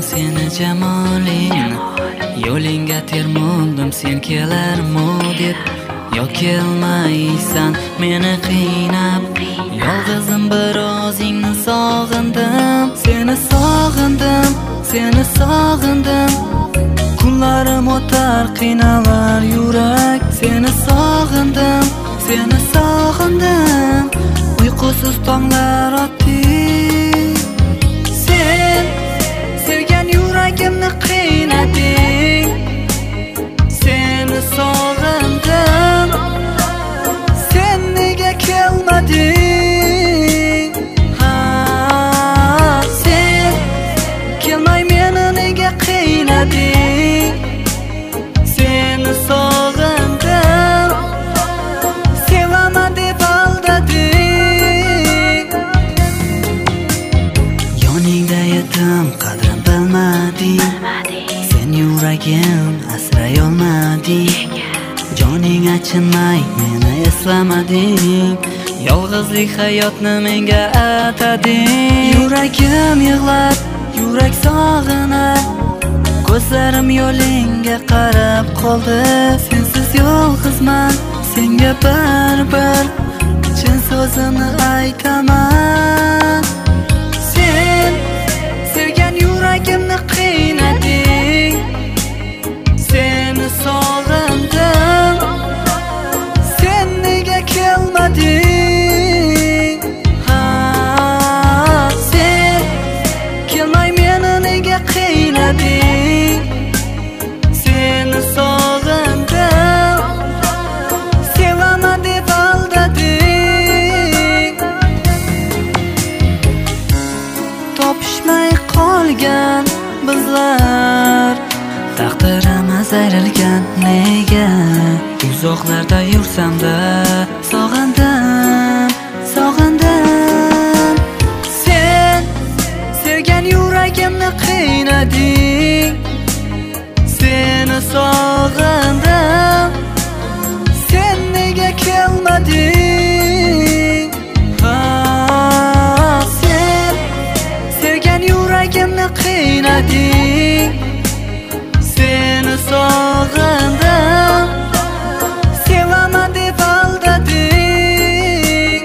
seni jamolingni, yo'lingga termuldim sen kelarmu deb. Yo kelmaysan meni qiynab, yolg'izim bir o'zingni sog'indim. Seni sog'indim, seni sog'indim. Kunlarim o'tar qiynalar yurak. Seni sog'indim, seni sog'indim. Uyqusiz tonglar o'tdi. Sen sevgan yuragimni qiynading. Seni sog'indim, sen nega kelmading? Sen kelmay meni nega qiynading? Seni sog'indim, sevaman deb aldading. Yoningda edim, qadrim bilmading. Sen yuragim asray olmading. Joning achinmay meni eslamading. Yolg'izlik hayotni menga atading. Yuragim yig'lab, yurak sog'inar. Ko'zlarim yo'lingga qarab qoldi. Sensiz yolg'izman, senga baribir chin so'zimni aytaman. Sen sevgan yuragimni qiynading. Seni sog'indim, sen nega kelmading? Sen kelmay meni nega qiynading? Seni sog'indim, sevaman deb aldading. Topishmay qolgan bizlar, taqdirimiz ayrilgan nega? Uzoqlarda yursamda sog'indim, sog'indim. Sen sevgan yuragimni qiynading. Seni sog'indim, sen nega kelmading? Sen sevgan yuragimni qiynading. Seni sog'indim, sevaman deb aldading.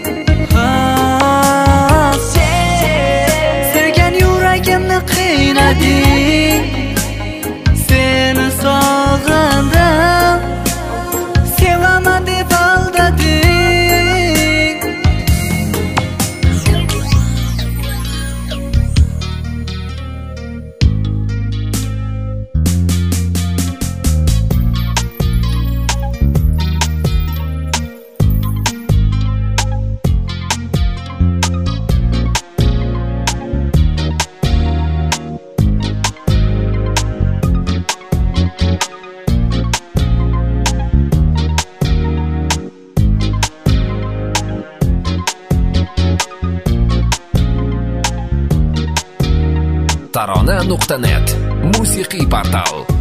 Sevgan yuragimni qiynading. Seni sog'indim, sevaman deb aldading. Tarona.net musiqiy portal.